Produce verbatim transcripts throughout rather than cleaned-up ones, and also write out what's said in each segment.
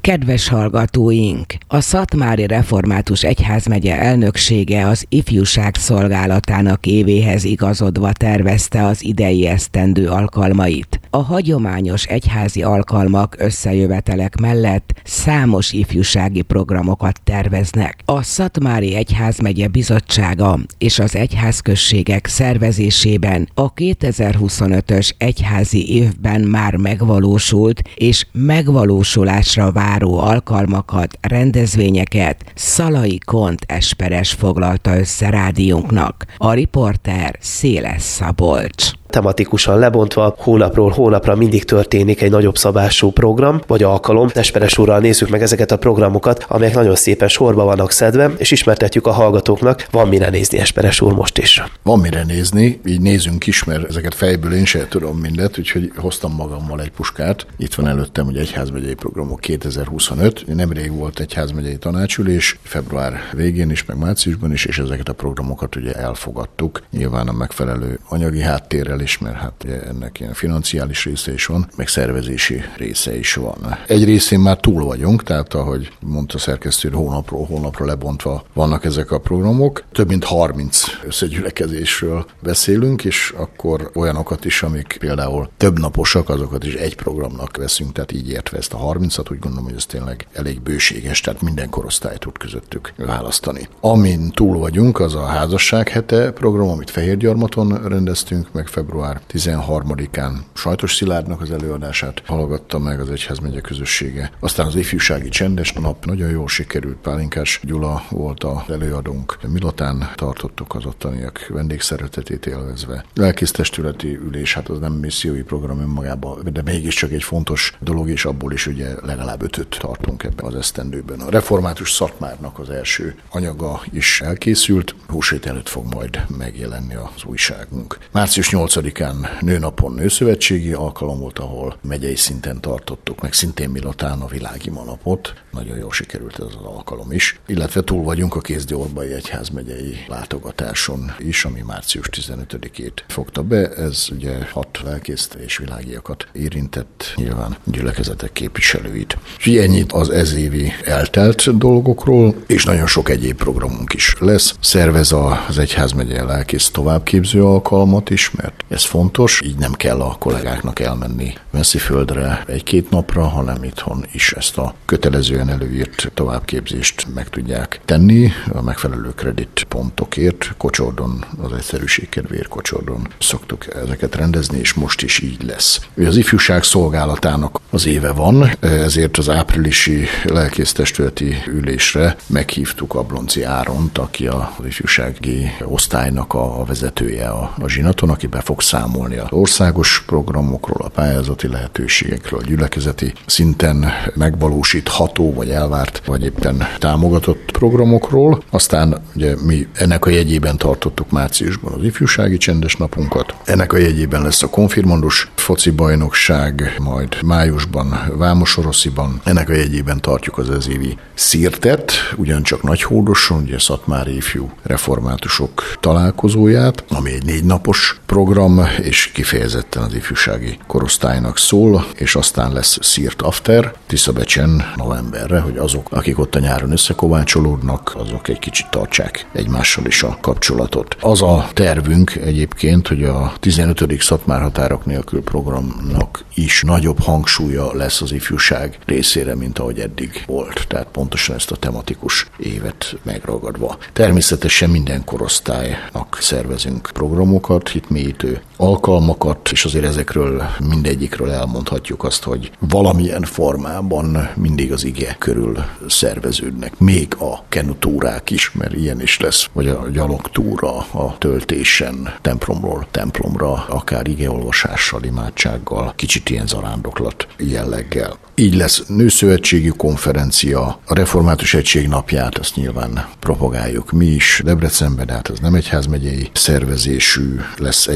Kedves hallgatóink! A Szatmári Református Egyházmegye elnöksége az ifjúság szolgálatának évéhez igazodva tervezte az idei esztendő alkalmait. A hagyományos egyházi alkalmak, összejövetelek mellett számos ifjúsági programokat terveznek. A Szatmári Egyházmegye Bizottsága és az egyházközségek szervezésében a kétezer-huszonötös egyházi évben már megvalósult és megvalósulásra váró alkalmakat, rendezvényeket Szalai Kont Esperes foglalta össze rádiónknak. A riporter Széles Szabolcs. Tematikusan lebontva, hónapról hónapra mindig történik egy nagyobb szabású program, vagy alkalom. Esperes úrral nézzük meg ezeket a programokat, amelyek nagyon szépen sorba vannak szedve, és ismertetjük a hallgatóknak. Van mire nézni, Esperes úr, most is. Van mire nézni, így nézünk is, mert ezeket fejből én sem tudom mindet, úgyhogy hoztam magammal egy puskát. Itt van előttem, hogy egyházmegyei programok kétezer-huszonöt. Nemrég volt egyházmegyei tanácsülés, február végén is, meg márciusban is, és ezeket a programokat ugye elfogadtuk. Nyilván a megfelelő anyagi háttérrel is, mert hát ennek ilyen financiális része is van, meg szervezési része is van. Egy részén már túl vagyunk, tehát ahogy mondta szerkesztő, hónapról hónapra lebontva vannak ezek a programok. Több mint harminc összegyülekezésről beszélünk, és akkor olyanokat is, amik például több naposak, azokat is egy programnak veszünk, tehát így értve ezt a harmincat, úgy gondolom, hogy ez tényleg elég bőséges, tehát minden korosztályt tud közöttük választani. Amin túl vagyunk, az a házasság hete program, amit Fehérgyarmaton rendeztünk, meg február tizenharmadikán Sajtos Szilárdnak az előadását hallgatta meg az egyházmegye közössége. Aztán az ifjúsági csendes nap nagyon jól sikerült, Pálinkás Gyula volt az előadónk. Milatán tartottuk az ottaniak vendégszeretetét élvezve. Lelkésztestületi ülés, hát az nem missziói program önmagában, de mégiscsak egy fontos dolog, és abból is ugye legalább ötöt tartunk ebben az esztendőben. A református Szatmárnak az első anyaga is elkészült, húsvét előtt fog majd megjelenni az újságunk. Március nyolcadikán nőnapon nőszövetségi alkalom volt, ahol megyei szinten tartottuk, meg szintén Milatán a világima napot. Nagyon jól sikerült ez az alkalom is. Illetve túl vagyunk a Kézdi-Orbai egyházmegyei látogatáson is, ami március tizenötödikét fogta be. Ez ugye hat lelkészt és világiakat érintett, nyilván gyülekezetek képviselőit. Úgyhogy ennyit az ezévi eltelt dolgokról, és nagyon sok egyéb programunk is lesz. Szervez az egyházmegye lelkész továbbképző alkalmat is, mert ez fontos, így nem kell a kollégáknak elmenni messziföldre egy-két napra, hanem itthon is ezt a kötelezően előírt továbbképzést meg tudják tenni a megfelelő kreditpontokért. Kocsordon, az egyszerűség kedvéért Kocsordon szoktuk ezeket rendezni, és most is így lesz. Az ifjúság szolgálatának az éve van, ezért az áprilisi lelkésztestületi ülésre meghívtuk Ablonci Áront, aki az ifjúsági osztálynak a vezetője a, a zsinaton, aki be fog számolni az országos programokról, a pályázati lehetőségekről, a gyülekezeti szinten megvalósítható, vagy elvárt, vagy éppen támogatott programokról. Aztán ugye mi ennek a jegyében tartottuk márciusban az ifjúsági csendes napunkat. Ennek a jegyében lesz a konfirmandus foci bajnokság, majd májusban Vámosorosziban. Ennek a jegyében tartjuk az ezévi szirtet, ugyancsak Nagyhódoson, ugye Szatmári ifjú reformátusok találkozóját, ami egy négy napos program, és kifejezetten az ifjúsági korosztálynak szól, és aztán lesz Szírt After Tiszabecsen novemberre, hogy azok, akik ott a nyáron összekovácsolódnak, azok egy kicsit tartsák egymással is a kapcsolatot. Az a tervünk egyébként, hogy a tizenötödik Szatmár határok nélkül programnak is nagyobb hangsúlya lesz az ifjúság részére, mint ahogy eddig volt. Tehát pontosan ezt a tematikus évet megragadva. Természetesen minden korosztálynak szervezünk programokat, hitmélyítő alkalmakat, és azért ezekről mindegyikről elmondhatjuk azt, hogy valamilyen formában mindig az ige körül szerveződnek. Még a kenutúrák is, mert ilyen is lesz, vagy a gyalogtúra a töltésen, templomról templomra, akár igeolvasással, imádsággal, kicsit ilyen zarándoklat jelleggel. Így lesz nőszövetségi konferencia, a Református Egység napját, azt nyilván propagáljuk mi is Debrecenben, de hát ez nem egyházmegyei szervezésű, lesz egyházmegyei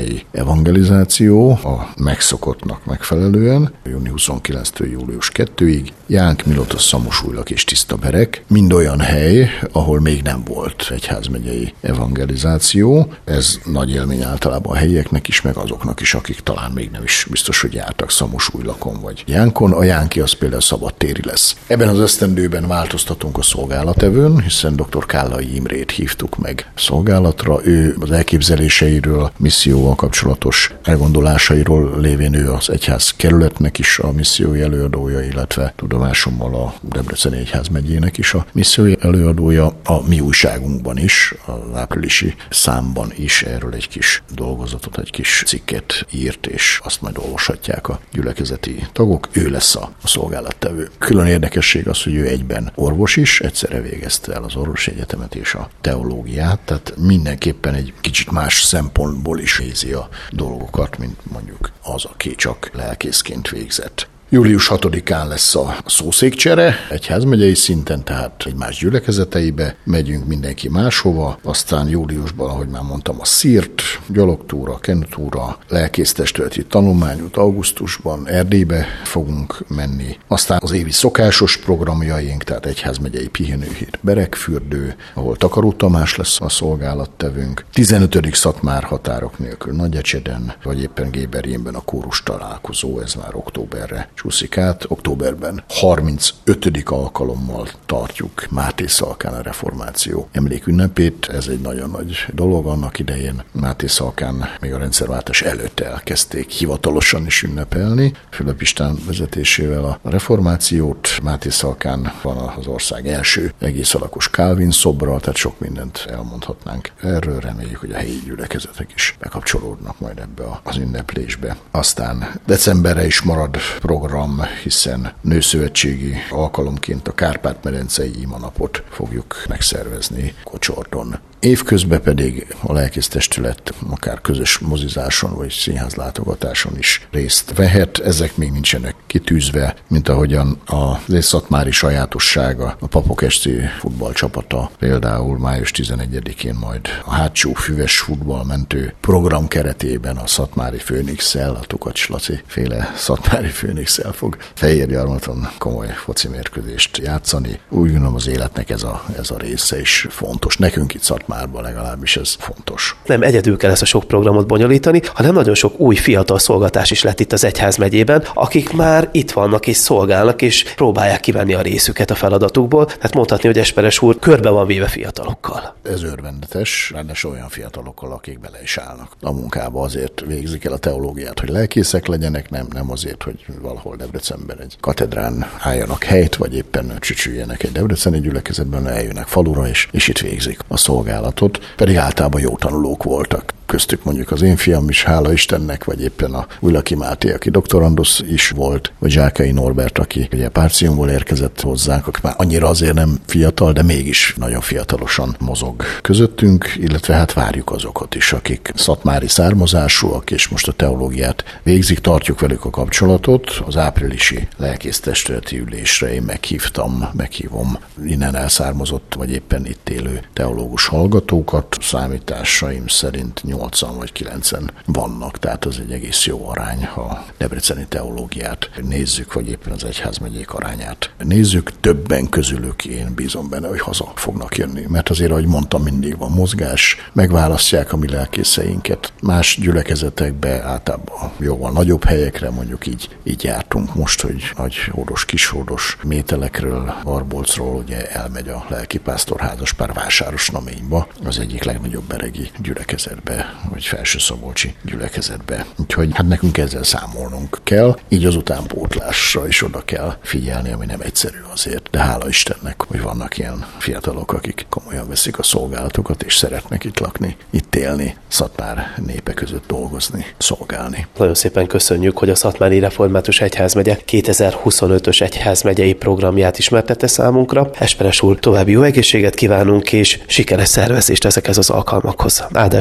egyházmegyei evangelizáció a megszokottnak megfelelően, június huszonkilencedikétől július kettedikéig, Jánk, Milotos, Szamosújlak és Tisztaberek, mind olyan hely, ahol még nem volt egyházmegyei evangelizáció. Ez nagy élmény általában a helyieknek is, meg azoknak is, akik talán még nem is biztos, hogy jártak Szamosújlakon vagy Jánkon. A Jánki az például szabadtéri lesz. Ebben az esztendőben változtatunk a szolgálatevőn, hiszen dr. Kállai Imrét hívtuk meg szolgálatra. Ő az elképzeléseiről, misszióval kapcsolatos elgondolásairól lévén ő az egyház kerületnek is a missziói előadója, illetve tudomásommal a Debreceni Egyházmegyének is a missziói előadója. A mi újságunkban is, az áprilisi számban is erről egy kis dolgozatot, egy kis cikket írt, és azt majd olvashatják a gyülekezeti tagok. Ő lesz a szolgálattevő. Külön érdekesség az, hogy ő egyben orvos is, egyszerre végezte el az orvosi egyetemet és a teológiát, tehát mindenképpen egy kicsit más szempontból is nézi a dolgokat, mint mondjuk az, aki csak lelkészként végzett. július hatodikán lesz a szószékcsere, egyházmegyei szinten, tehát egymás gyülekezeteibe megyünk mindenki máshova, aztán júliusban, ahogy már mondtam, a szírt, gyalogtúra, kenutúra, lelkésztestületi tanulmányút augusztusban Erdélybe fogunk menni, aztán az évi szokásos programjaink, tehát egyházmegyei pihenőhét Berekfürdő, ahol Takaró Tamás lesz a szolgálattevőnk, tizenötödik Szatmár határok nélkül Nagyecseden, vagy éppen Géberjénben a kórus találkozó, ez már októberre csúszik át. Októberben harmincötödik alkalommal tartjuk Máté Szalkán a reformáció emlékünnepét. Ez egy nagyon nagy dolog. Annak idején Máté Szalkán még a rendszerváltás előtt elkezdték hivatalosan is ünnepelni. Fülöp István vezetésével a reformációt. Máté Szalkán van az ország első egész alakos Kálvin szobra, tehát sok mindent elmondhatnánk erről. Reméljük, hogy a helyi gyülekezetek is bekapcsolódnak majd ebbe az ünneplésbe. Aztán decemberre is marad program, hiszen nőszövetségi alkalomként a Kárpát-medencei imanapot fogjuk megszervezni Kocsordon. Évközben pedig a lelkésztestület akár közös mozizáson vagy színházlátogatáson is részt vehet. Ezek még nincsenek kitűzve, mint ahogyan az szatmári sajátossága, a Papok esti futballcsapata például május tizenegyedikén majd a hátsó füves futballmentő program keretében a szatmári Főnixszel, a Tukacs Laci féle szatmári Főnixszel fog Fehérgyarmaton komoly foci mérkőzést játszani. Úgy gondolom, az életnek ez a, ez a része is fontos. Nekünk itt Szatmárban legalábbis ez fontos. Nem egyedül kell ezt a sok programot bonyolítani, hanem nagyon sok új fiatal szolgatás is lett itt az egyházmegyében, akik már itt vannak és szolgálnak, és próbálják kivenni a részüket a feladatukból. Tehát mondhatni, hogy Esperes úr körbe van véve fiatalokkal. Ez örvendetes, ráadásul olyan fiatalokkal, akik bele is állnak a munkába, azért végzik el a teológiát, hogy lelkészek legyenek, nem, nem azért, hogy valahol Debrecenben egy katedrán álljanak helyt, vagy éppen csücsüljenek egy debreceni gyülekezetben, eljönnek falura, és, és itt végzik a szolgálatot, pedig általában jó tanulók voltak. Köztük mondjuk az én fiam is, hála Istennek, vagy éppen a Újlaki Máté, aki doktorandusz is volt, vagy Zsákai Norbert, aki ugye Párciumból érkezett hozzánk, aki már annyira azért nem fiatal, de mégis nagyon fiatalosan mozog közöttünk, illetve hát várjuk azokat is, akik szatmári származásúak, és most a teológiát végzik, tartjuk velük a kapcsolatot. Az áprilisi lelkésztestületi ülésre én meghívtam, meghívom innen elszármazott, vagy éppen itt élő teológus hallgatókat. Számításaim szerint nyolcan vagy kilencen vannak, tehát az egy egész jó arány, ha debreceni teológiát nézzük, vagy éppen az egyházmegyék arányát nézzük. Többen közülük én bízom benne, hogy haza fognak jönni, mert azért, ahogy mondtam, mindig van mozgás, megválasztják a mi lelkészeinket más gyülekezetekbe, általában jóval nagyobb helyekre, mondjuk így, így jártunk most, hogy nagy hódos, kis hódos Mételekről, Barbolcról ugye elmegy a lelkipásztor házaspár Vásárosnaményba, az egyik legnagyobb beregi gyülekezetbe, vagy Felső-Szabolcsi gyülekezetbe. Úgyhogy hát nekünk ezzel számolnunk kell, így az utánpótlásra is oda kell figyelni, ami nem egyszerű azért, de hála Istennek, hogy vannak ilyen fiatalok, akik komolyan veszik a szolgálatokat, és szeretnek itt lakni, itt élni, Szatmár népe között dolgozni, szolgálni. Nagyon szépen köszönjük, hogy a Szatmári Református Egyházmegye kétezer-huszonötös egyházmegyei programját ismertette számunkra. Esperes úr, további jó egészséget kívánunk, és sikeres szervezést ezekhez az alkalmakhoz. Áldás békesség!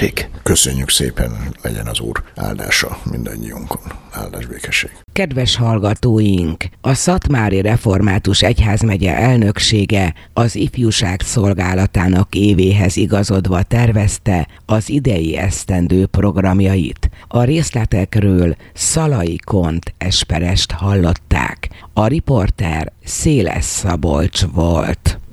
békesség. Köszönjük szépen, legyen az Úr áldása mindannyiunkon. Áldás, békesség. Kedves hallgatóink! A Szatmári Református Egyházmegye elnöksége az ifjúság szolgálatának évéhez igazodva tervezte az idei esztendő programjait. A részletekről Szalai Kont Esperest hallották. A riporter Széles Szabolcs volt.